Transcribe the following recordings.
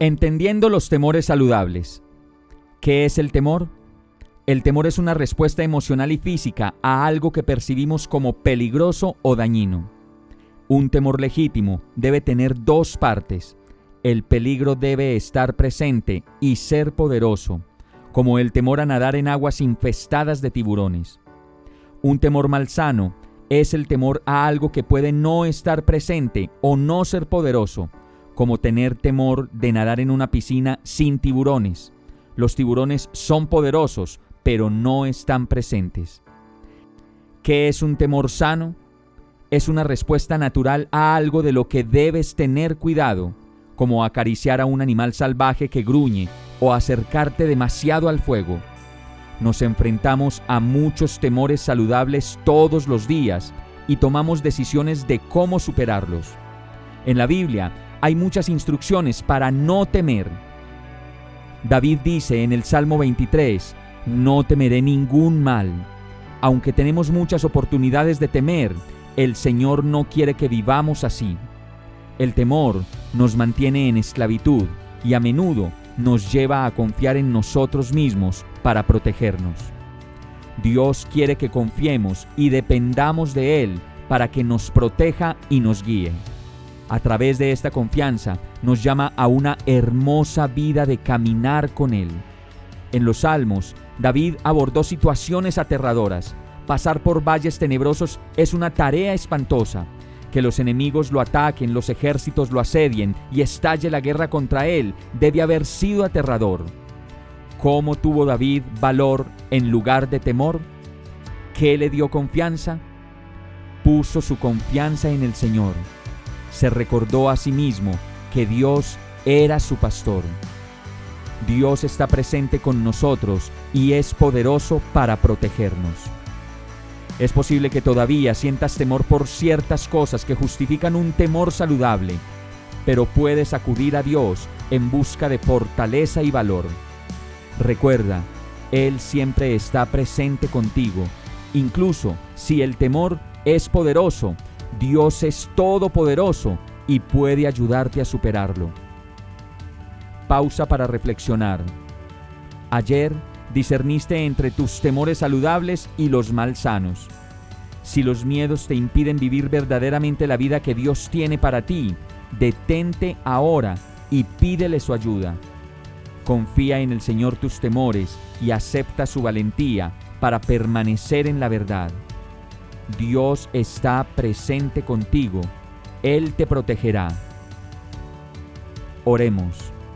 Entendiendo los temores saludables. ¿Qué es el temor? El temor es una respuesta emocional y física a algo que percibimos como peligroso o dañino. Un temor legítimo debe tener dos partes. El peligro debe estar presente y ser poderoso, como el temor a nadar en aguas infestadas de tiburones. Un temor malsano es el temor a algo que puede no estar presente o no ser poderoso, como tener temor de nadar en una piscina sin tiburones. Los tiburones son poderosos, pero no están presentes. ¿Qué es un temor sano? Es una respuesta natural a algo de lo que debes tener cuidado, como acariciar a un animal salvaje que gruñe o acercarte demasiado al fuego. Nos enfrentamos a muchos temores saludables todos los días y tomamos decisiones de cómo superarlos. En la Biblia hay muchas instrucciones para no temer. David dice en el Salmo 23, «No temeré ningún mal». Aunque tenemos muchas oportunidades de temer, el Señor no quiere que vivamos así. El temor nos mantiene en esclavitud y a menudo nos lleva a confiar en nosotros mismos para protegernos. Dios quiere que confiemos y dependamos de Él para que nos proteja y nos guíe. A través de esta confianza nos llama a una hermosa vida de caminar con Él. En los Salmos, David abordó situaciones aterradoras. Pasar por valles tenebrosos es una tarea espantosa. Que los enemigos lo ataquen, los ejércitos lo asedien y estalle la guerra contra él debe haber sido aterrador. ¿Cómo tuvo David valor en lugar de temor? ¿Qué le dio confianza? Puso su confianza en el Señor. Se recordó a sí mismo que Dios era su pastor. Dios está presente con nosotros y es poderoso para protegernos. Es posible que todavía sientas temor por ciertas cosas que justifican un temor saludable, pero puedes acudir a Dios en busca de fortaleza y valor. Recuerda, Él siempre está presente contigo. Incluso si el temor es poderoso, Dios es todopoderoso y puede ayudarte a superarlo. Pausa para reflexionar. Ayer discerniste entre tus temores saludables y los malsanos. Si los miedos te impiden vivir verdaderamente la vida que Dios tiene para ti, detente ahora y pídele su ayuda. Confía en el Señor tus temores y acepta su valentía para permanecer en la verdad. Dios está presente contigo. Él te protegerá. Oremos.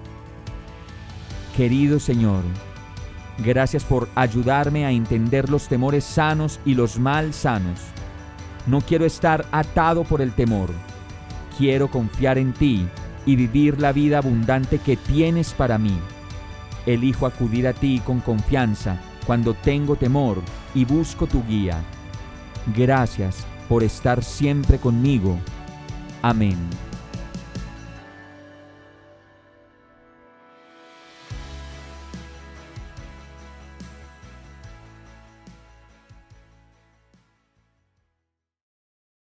Querido Señor, gracias por ayudarme a entender los temores sanos y los malsanos. No quiero estar atado por el temor. Quiero confiar en ti y vivir la vida abundante que tienes para mí. Elijo acudir a ti con confianza cuando tengo temor y busco tu guía. Gracias por estar siempre conmigo. Amén.